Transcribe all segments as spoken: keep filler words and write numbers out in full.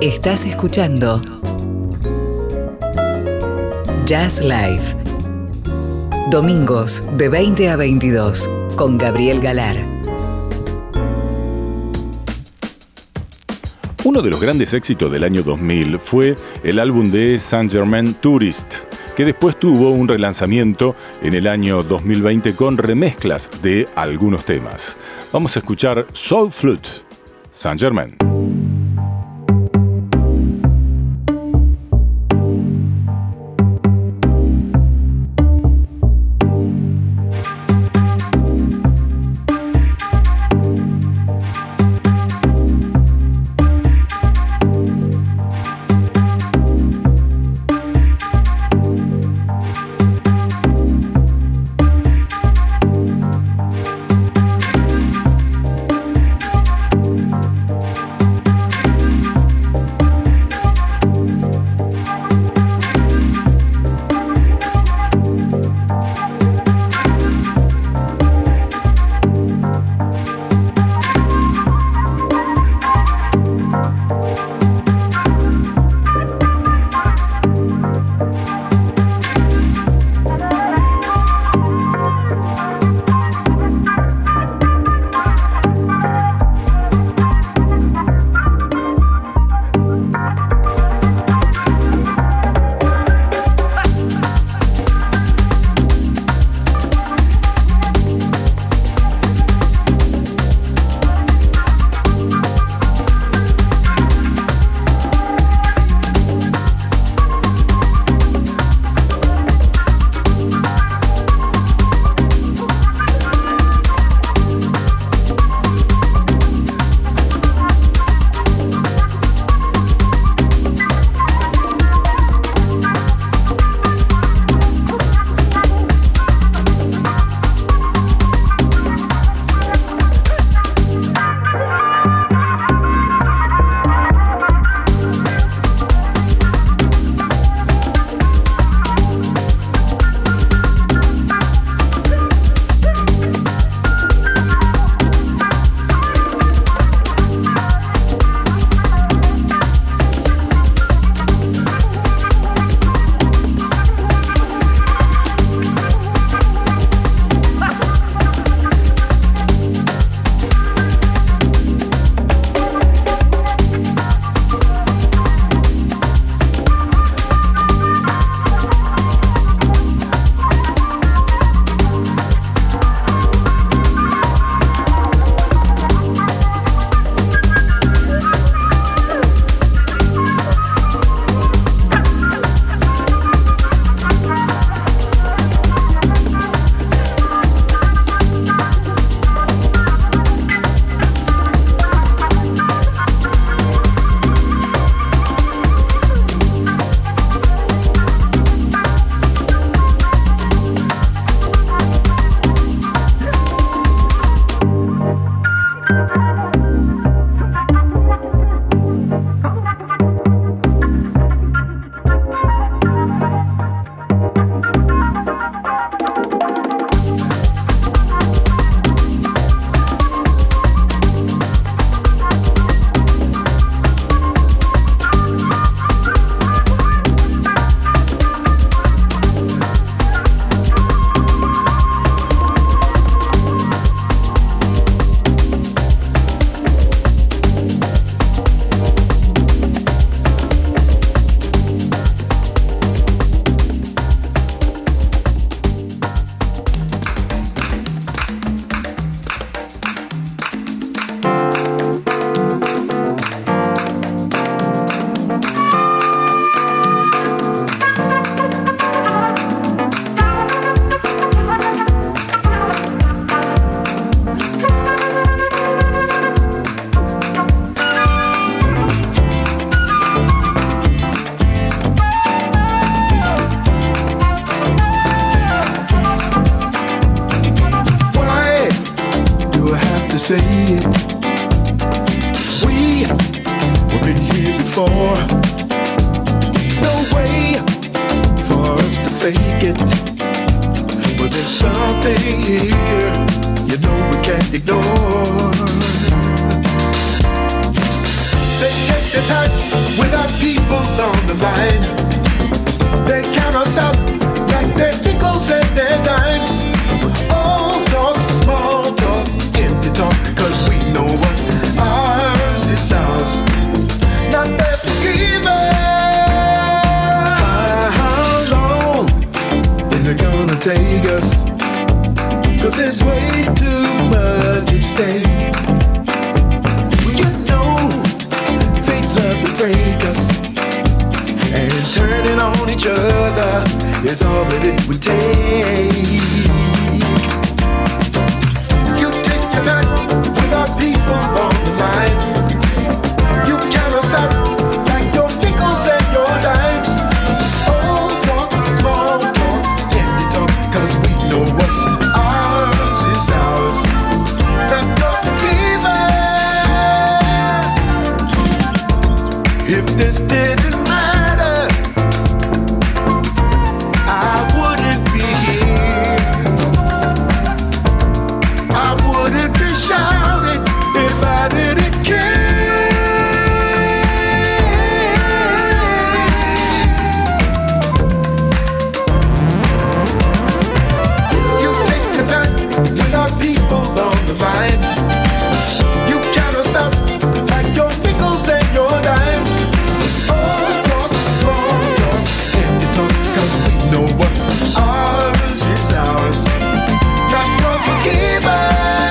Estás escuchando Jazz Live. Domingos de veinte a veintidós con Gabriel Galar. Uno de los grandes éxitos del año dos mil fue el álbum de Saint-Germain Tourist, que después tuvo un relanzamiento en el año dos mil veinte con remezclas de algunos temas. Vamos a escuchar Soul Flute, Saint-Germain. They take their time without people on the line. They count us out like their nickels and their dimes. All talk, small talk, empty talk, cause we know what's ours is ours. Not that even. How long is it gonna take us? Cause there's way too much at stake. You know, fate love to break us, and turning on each other is all that it would take. You take your time without people on the line. You count us out like your nickels and your dimes. All talk, small talk, empty talk, cause we know what's ours is ours. That don't give. If this didn't matter, I wouldn't be here. I wouldn't be shouting if I didn't care. You take your time without people on the line. You count us out like your nickels and your dimes. All talk, small talk, empty talk, cause we know what ours is ours. Not forgiven.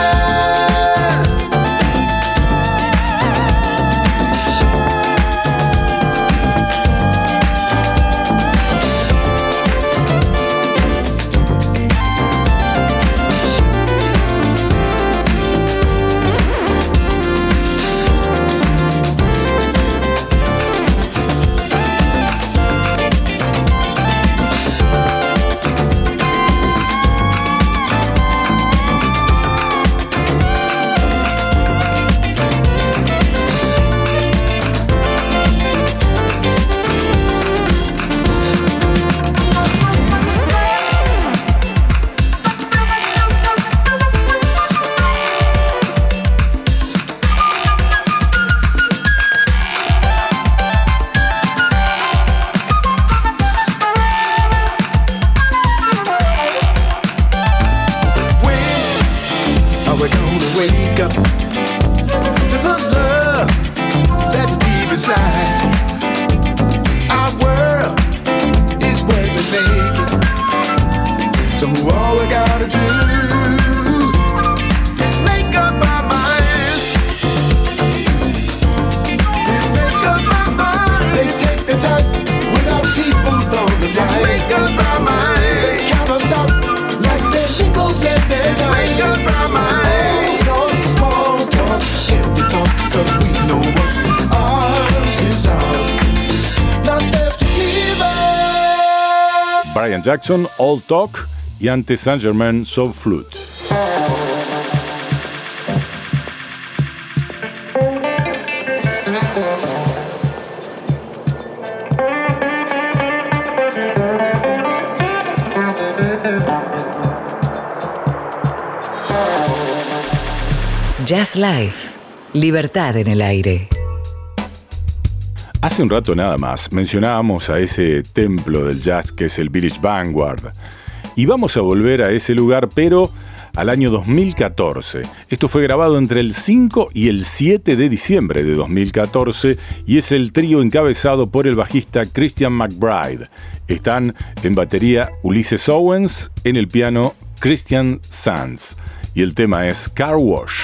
Brian Jackson, All Talk, y antes Saint-Germain, Soul Flute. Jazz Life, libertad en el aire. Hace un rato nada más mencionábamos a ese templo del jazz que es el Village Vanguard. Y vamos a volver a ese lugar, pero al año dos mil catorce. Esto fue grabado entre el cinco y el siete de diciembre de dos mil catorce y es el trío encabezado por el bajista Christian McBride. Están en batería Ulysses Owens, en el piano Christian Sands. Y el tema es Car Wash.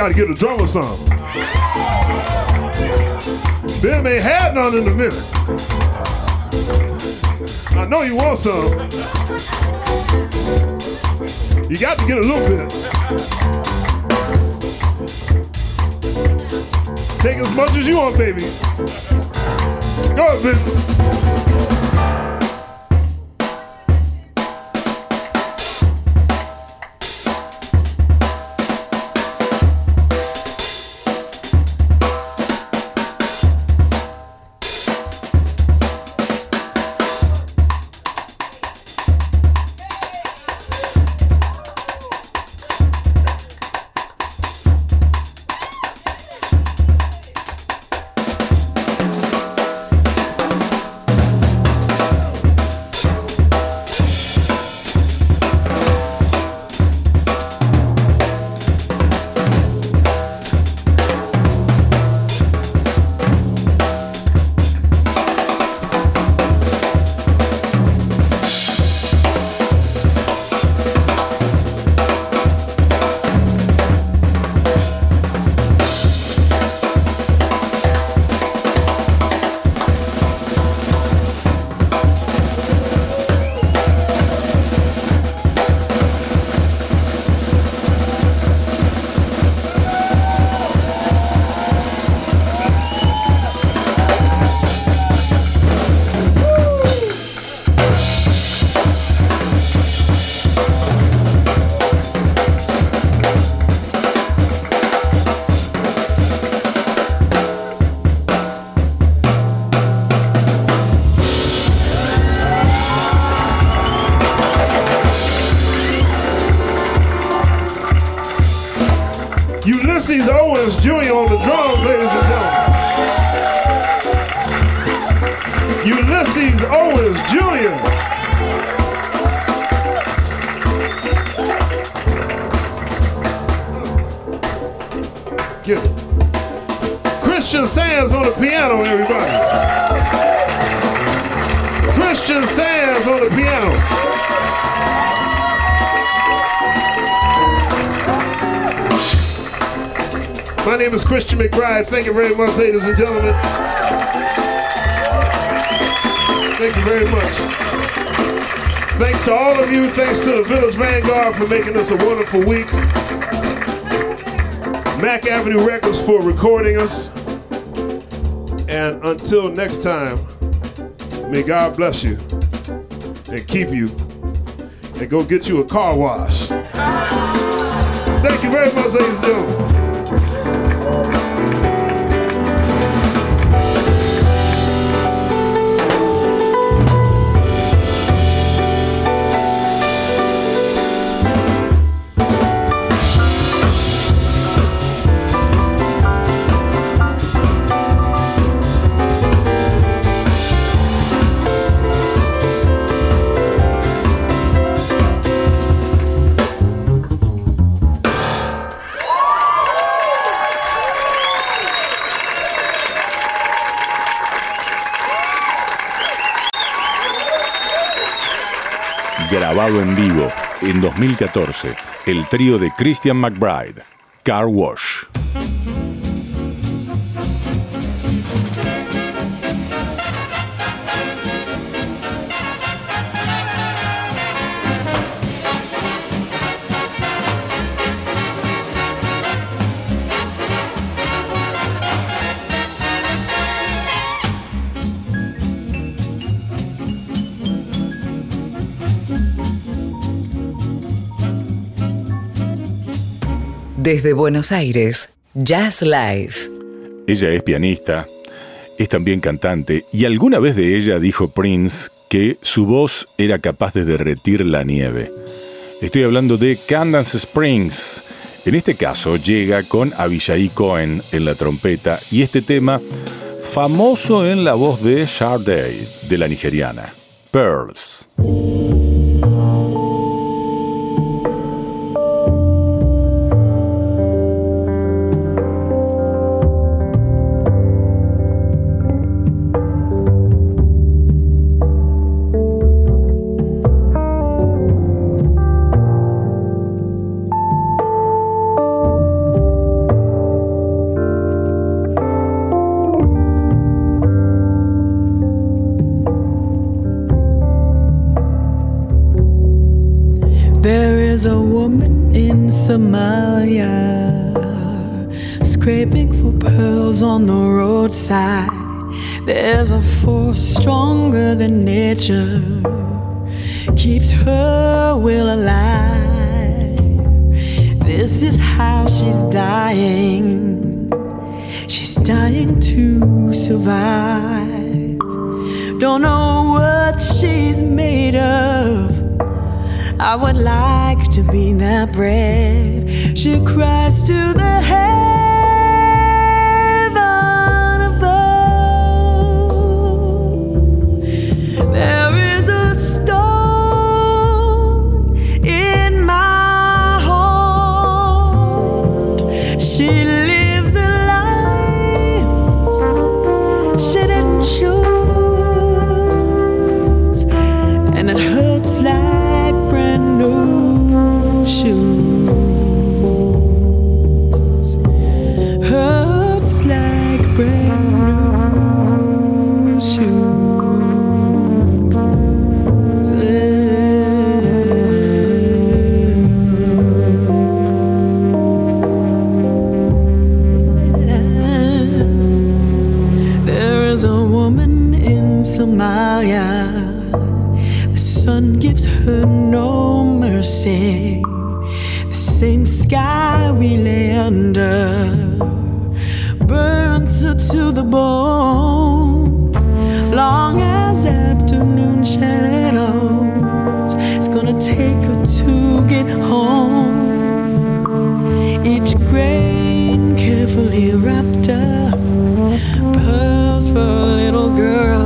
got to get a drummer some. Them ain't had none in a minute. I know you want some. You got to get a little bit. Take as much as you want, baby. Go ahead, baby. Ulysses Owens Junior on the drums, ladies and gentlemen. Ulysses Owens Junior Get it. Christian Sands on the piano, everybody. Christian Sands on the piano. My name is Christian McBride. Thank you very much, ladies and gentlemen. Thank you very much. Thanks to all of you. Thanks to the Village Vanguard for making this a wonderful week. Mac Avenue Records for recording us. And until next time, may God bless you and keep you and go get you a car wash. Thank you very much, ladies and gentlemen. Grabado en vivo en dos mil catorce, el trío de Christian McBride, Car Wash. Desde Buenos Aires, Jazz Live. Ella es pianista, es también cantante, y alguna vez de ella dijo Prince que su voz era capaz de derretir la nieve. Estoy hablando de Candace Springs. En este caso llega con Avishai Cohen en la trompeta y este tema famoso en la voz de Sade, de la nigeriana, Pearls. There is a woman in Somalia scraping for pearls on the roadside. There's a force stronger than nature, keeps her will alive. This is how she's dying. She's dying to survive. Don't know what she's made of. I would like to be that brave. She cries to the heaven above. There is a stone in my heart. She lives a life she didn't choose, and it hurts like brand new shoes. Hurts like brand new shoes. There is a woman in Somalia. The sun gives her no mercy. The same sky we lay under burns her to the bone. Long as afternoon shadows, it's gonna take her to get home. Each grain carefully wrapped up, pearls for a little girl.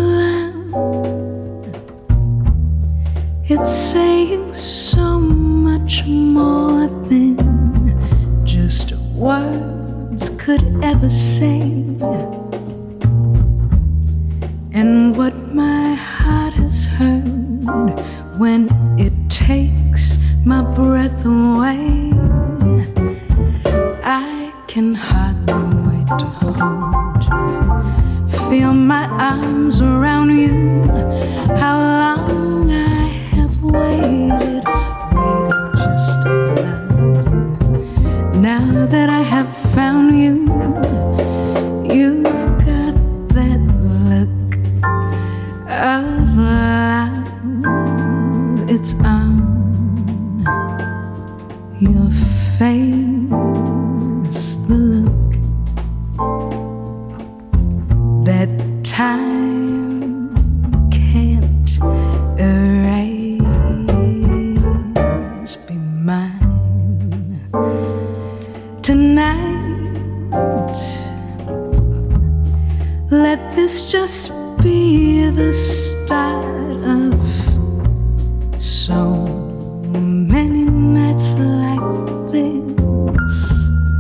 It's saying so much. much more than just words could ever say. And what my heart has heard when it takes my breath away, I can hardly wait to hold you, feel my arms around you. How long I have waited, waited just to love you. Now that I have found you, you've got that look of love. It's on your face, the look that time can't erase. Be mine tonight. Let this just be the start of so many nights like this.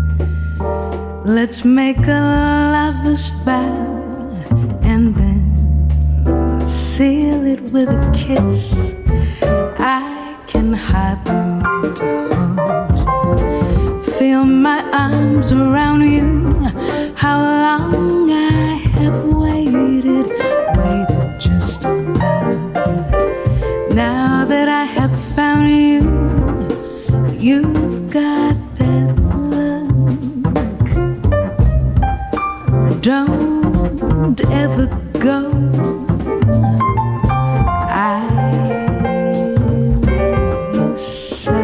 Let's make a lover's vow and then seal it with a kiss. I can hardly wait to hold you, feel my arms around you. How long I have waited, waited just to love. Now that I have found you, you've got that look. Don't ever go. I love you so.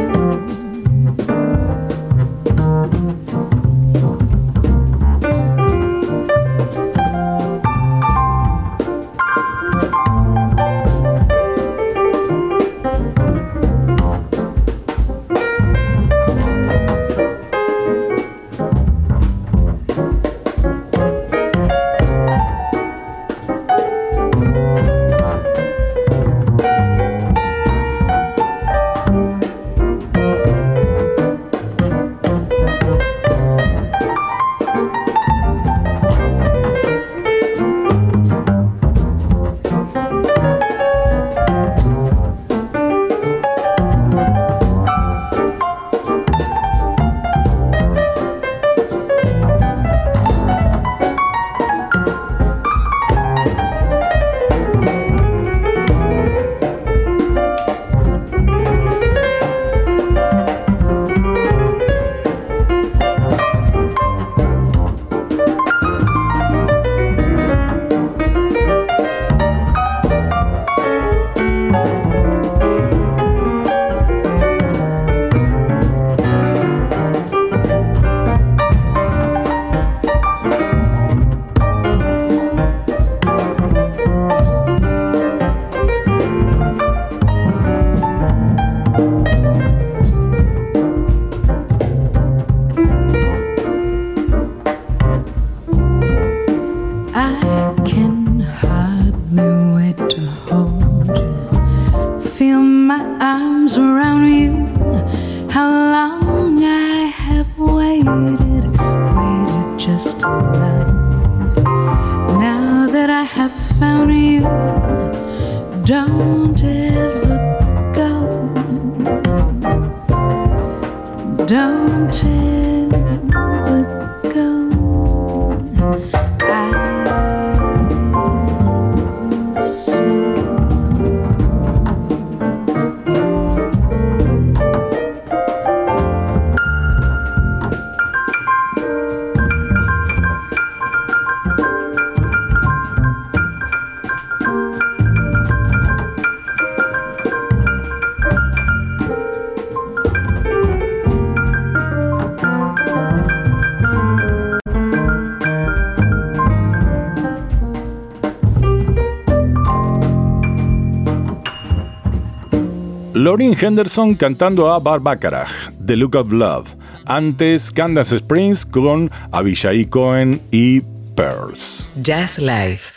Lauryn Henderson cantando a Burt Bacharach, The Look of Love. Antes, Candace Springs con Abishai Cohen y Pearls. Jazz Live